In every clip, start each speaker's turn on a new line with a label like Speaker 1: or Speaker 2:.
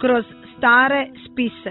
Speaker 1: kroz stare spise.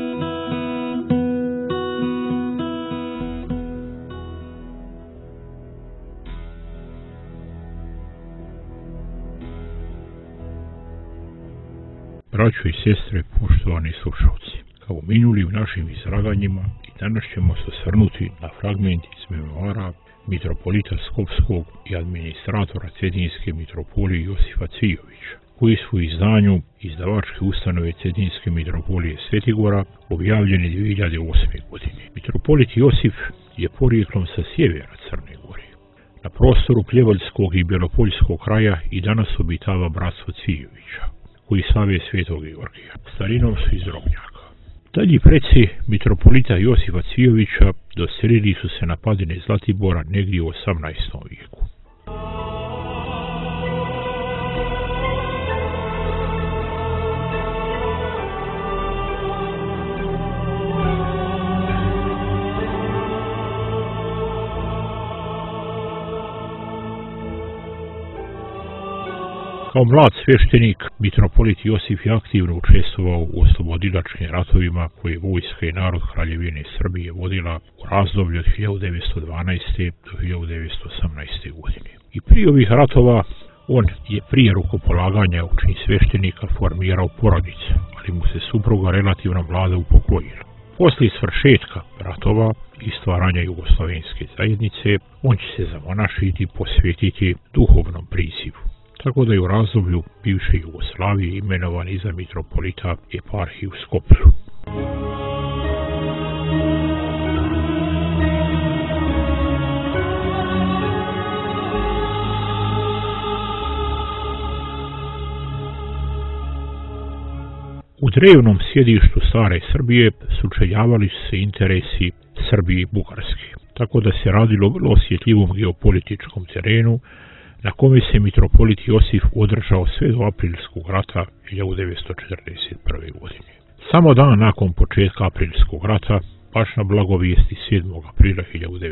Speaker 2: Braćo i sestre, poštovani slušalci, kao minuli u našim izlaganjima i danas ćemo se osvrnuti na fragment iz memoara mitropolita Skopskog i administratora Cetinske mitropolije Josifa Cvijovića, koji su u izdanju izdavačke ustanove Cetinske mitropolije Svetigora objavljeni 2008. godine. Mitropolit Josif je porijeklom sa sjevera Crne Gore. Na prostoru Pljevaljskog i Bjelopoljskog kraja i danas obitava bratstvo Cvijovića, koji slave Svetog Georgija. Starinom su iz Rognjaka. Dalji preci mitropolita Josifa Cvijovića doselili su se na padine Zlatibora negdje u 18. vijeku. Kao mlad sveštenik, mitropolit Josif je aktivno učestvovao u oslobodilačkim ratovima koje vojska i narod Kraljevine Srbije vodila u razdoblju od 1912. do 1918. godine. I prije ovih ratova on je prije rukopolaganja u čin sveštenika formirao porodice, ali mu se supruga relativno mlada upokojila. Poslije svršetka ratova i stvaranja Jugoslovenske zajednice, on će se zamonašiti i posvetiti duhovnom prizivu. Tako da je u razdoblju bivše Jugoslavije imenovan i za mitropolita eparhije u Skoplju. U drevnom sjedištu stare Srbije sučeljavali su se interesi Srbije i Bugarske, tako da se radilo o vrlo osjetljivom geopolitičkom terenu na kome se mitropolit Josif održao sve do Aprilskog rata 1941. godine. Samo dan nakon početka Aprilskog rata, baš na blagovijesti 7. aprila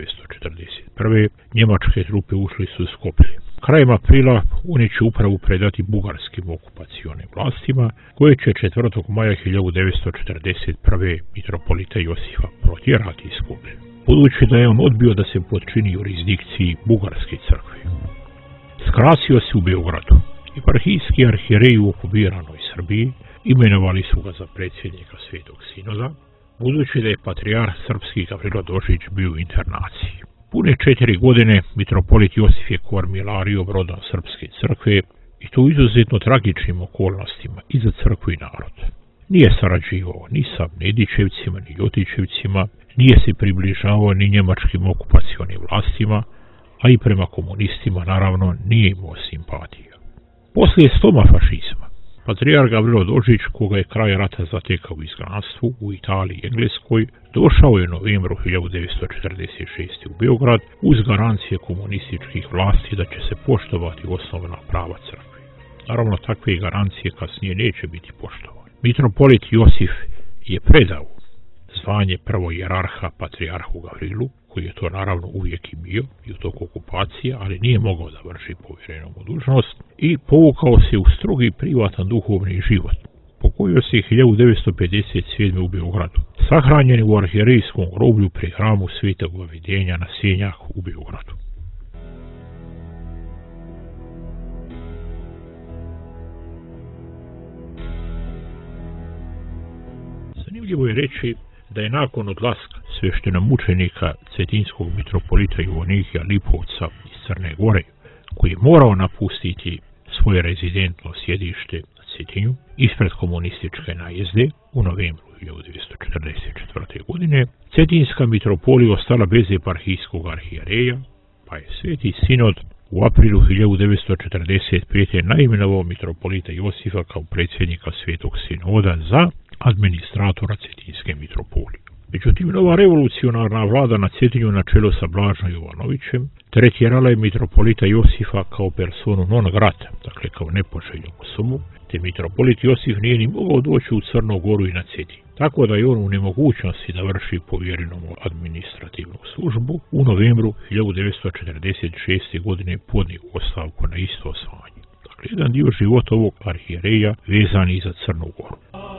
Speaker 2: 1941. njemačke trupe ušli su u Skoplje. Krajem aprila oni će upravu predati bugarskim okupacionim vlastima, koje će 4. maja 1941. mitropolita Josifa protjerati iz Skoplje, budući da je on odbio da se potčini jurisdikciji Bugarske crkve. Skrasio se u Beogradu. Eparhijski arhijereji u okupiranoj Srbiji imenovali su ga za predsjednika Svetog Sinoda, budući da je patrijarh srpski Gavrilo Dožić bio u internaciji. Pune 4 godine mitropolit Josif je kormilario brodom Srpske crkve i to u izuzetno tragičnim okolnostima i za crkvu i narod. Nije sarađivao ni sa Nedićevcima ni Ljotićevcima, nije se približavao ni njemačkim okupacionim vlastima, a i prema komunistima naravno nije imao simpatija. Poslije sloma fašizma, patrijarh Gavrilo Dožić, koga je kraj rata zatekao u izgnanstvu u Italiji i Engleskoj, došao je u novembru 1946. u Beograd uz garancije komunističkih vlasti da će se poštovati osnovna prava crkve. Naravno, takve garancije kasnije neće biti poštovane. Mitropolit Josif je predao zvanje prvojerarha patrijarhu Gavrilu, koji je to naravno uvijek i bio i u toku okupacije, ali nije mogao da vrši povjerenu dužnost i povukao se u strogi privatan duhovni život. Pokojio se 1957. u Beogradu. Sahranjen je u arhijerejskom groblju pri hramu Svetog Vavidenja na Senjaku u Beogradu. Zanimljivo je reći da je nakon odlaska sveštenomučenika cetinskog mitropolita Joanikija Lipovca iz Crne Gore, koji je morao napustiti svoje rezidentno sjedište na Cetinju ispred komunističke najezde u novembru 1944. godine, Cetinska mitropolija ostala bez eparhijskog arhijereja, pa je Sveti Sinod u aprilu 1945. naimenovao mitropolita Josifa kao predsjednika Svetog Sinoda za administratora Cetinske mitropolije. Međutim, nova revolucionarna vlada na Cetinju na čelu sa Blažom Jovanovićem tretirala je mitropolita Josifa kao personu non grata, dakle kao nepoželjnu osobu, te mitropolit Josif nije ni mogao doći u Crnu Goru i na Cetinju. Tako da je on u nemogućnosti da vrši povjerenu administrativnu službu u novembru 1946. godine podnio ostavku na isto zvanje. Dakle, jedan dio života ovog arhijereja vezan i za Crnu Goru.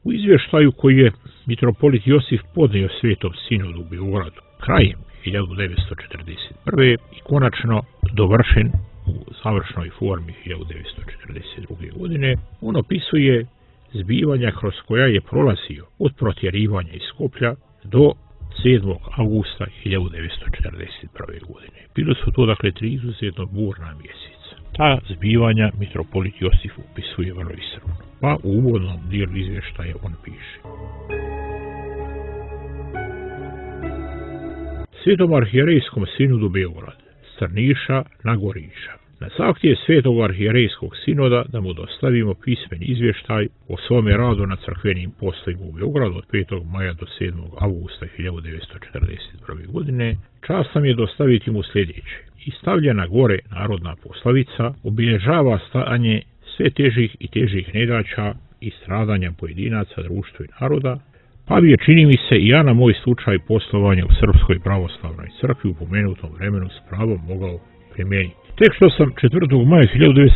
Speaker 2: U izvještaju koji je mitropolit Josif podnio Svetom sinodu u Beogradu krajem 1941. i konačno dovršen u završnoj formi 1942. godine, on opisuje zbivanja kroz koja je prolazio od protjerivanja iz Skoplja do 7. augusta 1941. godine. Bilo su to dakle 3 izuzetno burna mjeseca. Ta zbivanja mitropolit Josif opisuje vrlo iscrpno. Pa u uvodnom dijelu izvještaja on piše: Svetom arhijerejskom sinodu Beograd, s Crniša na Goriča. Na zahtjev Svetog arhijerejskog sinoda da mu dostavimo pismeni izvještaj o svome radu na crkvenim poslovima u Beogradu od 5. maja do 7. augusta 1941. godine, čast nam je dostaviti mu sljedeće. I stavljena gore narodna poslovica obilježava stanje sve težih i težih nedaća i stradanja pojedinaca, društva i naroda, pa bi je, čini mi se, i ja na moj slučaj poslovanja u Srpskoj pravoslavnoj crkvi u pomenutom vremenu s pravom mogao primijeniti. Tek što sam 4. maja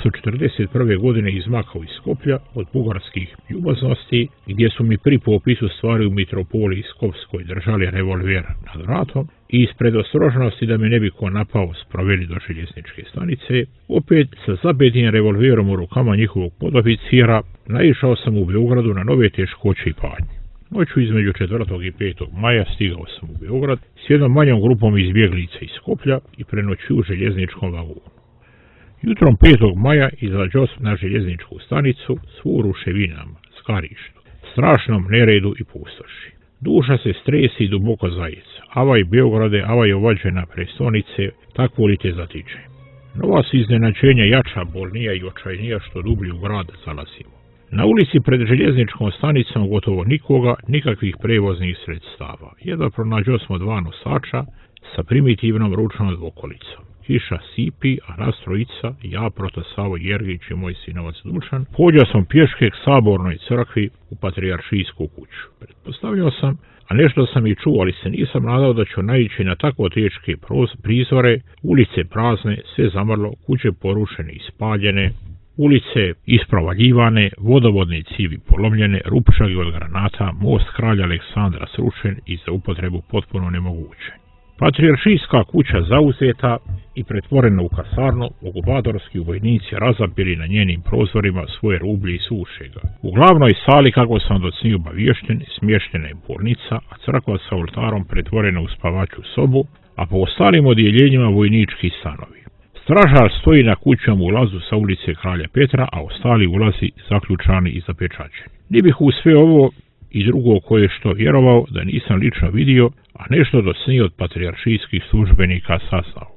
Speaker 2: 1941. godine izmakao iz Skoplja od bugarskih ljubaznosti, gdje su mi pri popisu stvari u mitropoliji Skopskoj držali revolver nad vratom i iz predostrožnosti da me ne bi ko napao sproveli do željezničke stanice, opet sa zabedim revolverom u rukama njihovog podoficira naišao sam u Beogradu na nove teškoće i patnje. Noću između 4. i 5. maja stigao sam u Beograd s jednom manjom grupom izbjeglica iz Skoplja i prenoćio u željezničkom vagonu. Jutrom 5. maja izađo sam na željezničku stanicu svu u ruševinama, skarištu, strašnom neredu i pustoši. Duša se stresi i duboko zajeca. Avaj Beograde, avaj ovađena prestonice, takvo li te zatiče. Nova su iznenađenja jača, bolnija i očajnija što dublji u grad zalazimo. Na ulici pred željezničkom stanicom gotovo nikoga, nikakvih prevoznih sredstava. Jedva pronađo smo 2 nosača sa primitivnom ručnom dvokolicom. Kiša sipi, a nas trojica, ja, Protosavo Jergić i moj sinovac Dušan, pođa sam pješke k sabornoj crkvi u patrijaršijsku kuću. Pretpostavljao sam, a nešto sam i čuo, ali se nisam nadao da ću naići na tako teške prizore, ulice prazne, sve zamrlo, kuće porušene i spaljene, ulice isprovaljivane, vodovodne cijevi polomljene, rupčagi od granata, most kralja Aleksandra srušen i za upotrebu potpuno nemogućen. Patrijaršijska kuća zauzeta i pretvorena u kasarnu, okupatorski vojnici razapili na njenim prozorima svoje rublje i suše ga. U glavnoj sali, kako sam do sniju obaviješten, smještena je pornica, a crkva sa oltarom pretvorena u spavaču sobu, a po ostalim odjeljenjima vojnički stanovi. Stražar stoji na kućnom ulazu sa ulice Kralja Petra, a ostali ulazi zaključani i zapečaćeni. Ne bih u sve ovo i drugo koje što vjerovao da nisam lično vidio, a nešto do sni od patrijaršijskih službenika saznao.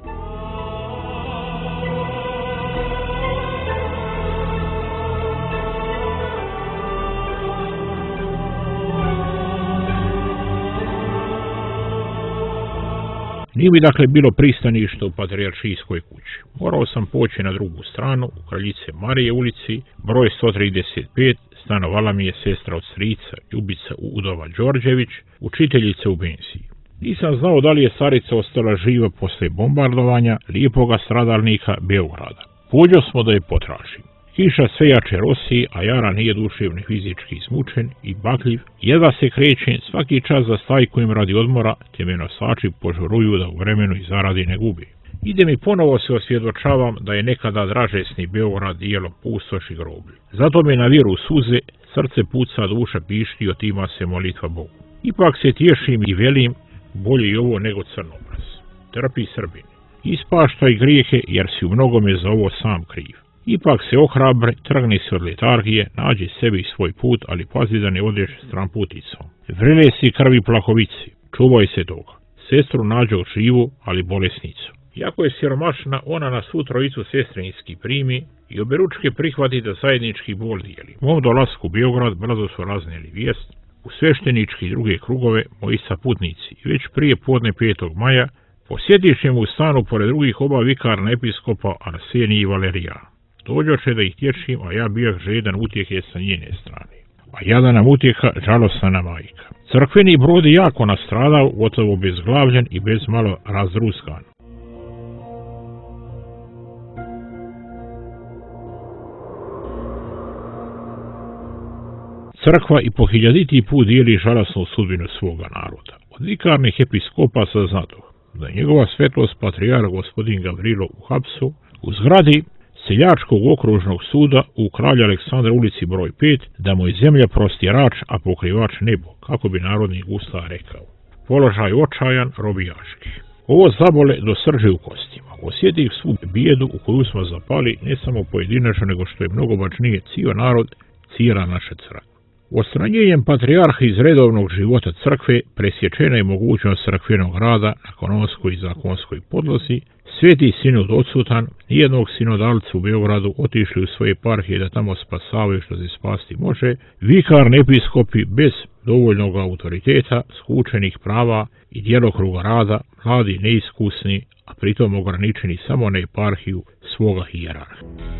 Speaker 2: Nije mi dakle bilo pristanište u patrijaršijskoj kući. Morao sam poći na drugu stranu, u Kraljice Marije ulici, broj 135, stanovala mi je sestra od strica, Ljubica Udova Đorđević, učiteljica u penziji. Nisam znao da li je starica ostala živa posle bombardovanja lijepoga stradalnika Beograda. Pođo smo da je potražim. Kiša sve jače rosi, a Jara nije duševno fizički izmučen i bakljiv. Jedva se krećem, svaki čas zastajkujem radi odmora, te me nosači požuruju da u vremenu i zaradi ne gubi. Idem i ponovo se osvjedočavam da je nekada dražesni Beograd dijelo pustoš i groblje. Zato me naviru suze, srce puca, duša pišti, otima se molitva Bogu. Ipak se tješim i velim, bolje i ovo nego crnobraz. Trpi Srbin. Ispaštaj grijehe, jer si u mnogome za ovo sam kriv. Ipak se ohrabre, trgni se od letargije, nađi sebi svoj put, ali pazi da ne odeš stramputicom. Vrele si krvi plahovici, čuvaj se toga. Sestru nađo živu, ali bolesnicu. Iako je siromašna, ona na svu trojicu sestrinski primi i oberučke prihvati da zajednički bol dijeli. U mom dolasku u Beograd brzo su raznijeli vijest, u sveštenički i druge krugove moji saputnici i već prije podne 5. maja posjetišem u stanu pored drugih oba vikarna episkopa Arsenij i Valerijan. Dođoše da ih tječim, a ja bijah žedan utjehe sa njene strane. A jada nam utjeha žalostana majka. Crkveni brod je jako nastradao, gotovo bezglavljen i bez malo razdruskan. Crkva i po hiljaditi put dijeli žalosnu sudbinu svoga naroda. Od vikarnih episkopa saznatoh da je njegova svetlost patrijarh gospodin Gavrilo u Hapsu, u zgradi Seljačkog okružnog suda u Kralja Aleksandra ulici broj 5, da mu je zemlja prostirač, a pokrivač nebo, kako bi narodni ustav rekao. Položaj očajan, robijaški. Ovo zabole do srži u kostima. Osjetih svu bijedu u koju smo zapali, ne samo pojedinačno, nego što je mnogo važnije, cijel narod, cijela naša crkva. Odstranjenjem patrijarha iz redovnog života crkve presječena je mogućnost crkvenog rada na kanonskoj i zakonskoj podlozi. Sveti sinod odsutan, nijednog sinodalca u Beogradu otišli u svoje eparhije da tamo spasavaju što se spasti može, vikarni episkopi bez dovoljnog autoriteta, skučenih prava i djelokruga rada, mladi, neiskusni, a pritom ograničeni samo na eparhiju svoga hijerarha.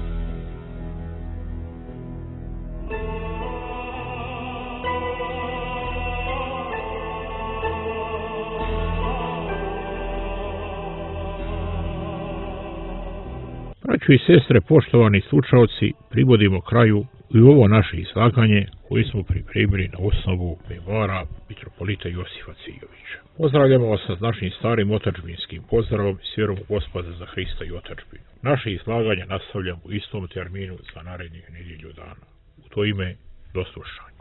Speaker 2: Braćo i sestre, poštovani slušalci, privodimo kraju i ovo naše izlaganje koje smo pripremili na osnovu memoara mitropolita Josifa Cijovića. Pozdravljamo vas sa našim starim otadžbinskim pozdravom i s vjerom u Gospoda za Hrista i otadžbinu. Naše izlaganje nastavljamo u istom terminu za narednih nedjelju dana. U to ime, do slušanja.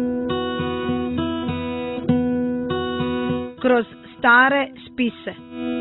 Speaker 1: Kroz stare spise.